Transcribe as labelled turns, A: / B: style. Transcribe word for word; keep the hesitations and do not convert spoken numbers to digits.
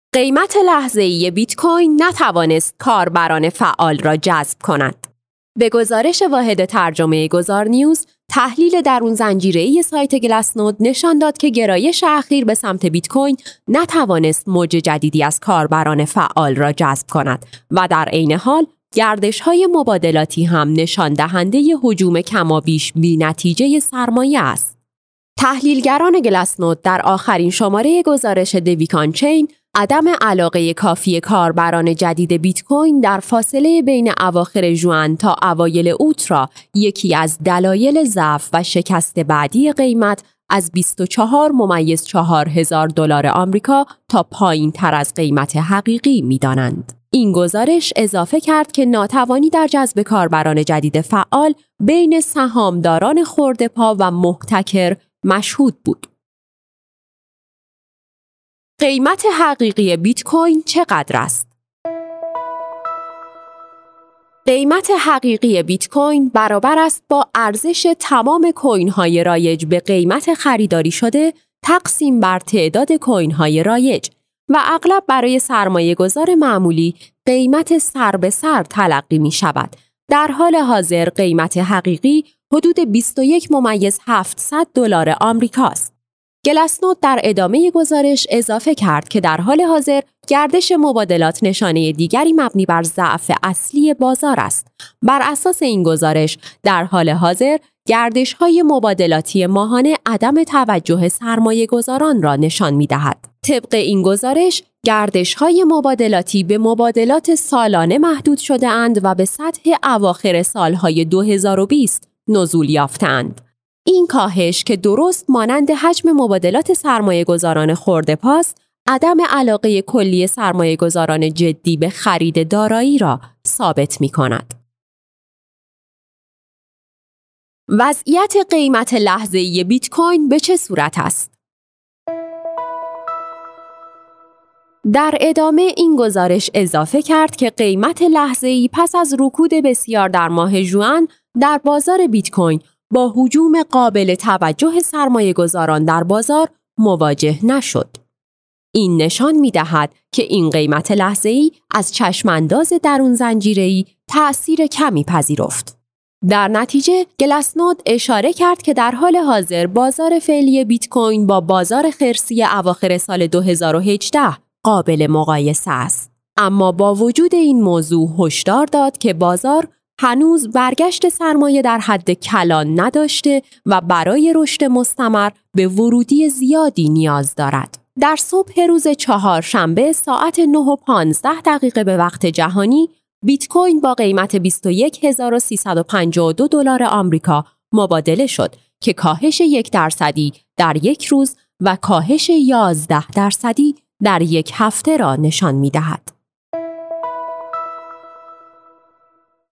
A: قیمت لحظه‌ای بیت کوین نتوانست کاربران فعال را جذب کند. به گزارش واحد ترجمه گذار نیوز، تحلیل درون زنجیره‌ای سایت گلاسنود نشان داد که گرایش اخیر به سمت بیت کوین نتوانست موج جدیدی از کاربران فعال را جذب کند و در عین حال گردش‌های مبادلاتی هم نشان دهنده هجوم کمابیش بی‌نتیجه سرمایه است. تحلیلگران گلاسنود در آخرین شماره گزارش دویکان چین عدم علاقه کافی کاربران جدید بیت کوین در فاصله بین اواخر ژوئن تا اوایل اوت را یکی از دلایل ضعف و شکست بعدی قیمت از بیست و چهار ممیز چهار هزار دلار آمریکا تا پایین تر از قیمت حقیقی می‌دانند. این گزارش اضافه کرد که ناتوانی در جذب کاربران جدید فعال بین سهامداران خرده‌پا و محتکر مشهود بود. قیمت حقیقی بیت کوین چقدر است؟ قیمت حقیقی بیت کوین برابر است با ارزش تمام کوین های رایج به قیمت خریداری شده تقسیم بر تعداد کوین های رایج و اغلب برای سرمایه گذار معمولی قیمت سر به سر تلقی می شود. در حال حاضر قیمت حقیقی حدود بیست و یک ممیز هفتصد دلار آمریکاست. گلاسنود در ادامه گزارش اضافه کرد که در حال حاضر گردش مبادلات نشانه دیگری مبنی بر ضعف اصلی بازار است. بر اساس این گزارش در حال حاضر گردش‌های مبادلاتی ماهانه عدم توجه سرمایه گذاران را نشان می‌دهد. طبق این گزارش گردش‌های مبادلاتی به مبادلات سالانه محدود شده اند و به سطح اواخر سالهای دو هزار و بیست نزول یافتند. این کاهش که درست مانند حجم مبادلات سرمایه گذاران خرده‌پاست، عدم علاقه کلی سرمایه گذاران جدی به خرید دارایی را ثابت می کند. وضعیت قیمت لحظه‌ای بیت کوین به چه صورت است؟ در ادامه این گزارش اضافه کرد که قیمت لحظه‌ای پس از رکود بسیار در ماه ژوئن در بازار بیت کوین با هجوم قابل توجه سرمایه گذاران در بازار مواجه نشد. این نشان می دهد که این قیمت لحظه‌ای از چشمانداز درون زنجیره‌ای تأثیر کمی پذیرفت. در نتیجه گلاسنود اشاره کرد که در حال حاضر بازار فعلی بیت کوین با بازار خرسی اواخر سال دو هزار و هجده قابل مقایسه است. اما با وجود این موضوع هشدار داد که بازار هنوز برگشت سرمایه در حد کلان نداشته و برای رشد مستمر به ورودی زیادی نیاز دارد. در صبح روز چهارشنبه ساعت نه و پانزده دقیقه به وقت جهانی، بیت کوین با قیمت بیست و یک هزار و سیصد و پنجاه و دو دلار آمریکا مبادله شد که کاهش یک درصدی در یک روز و کاهش یازده درصدی در یک هفته را نشان می دهد.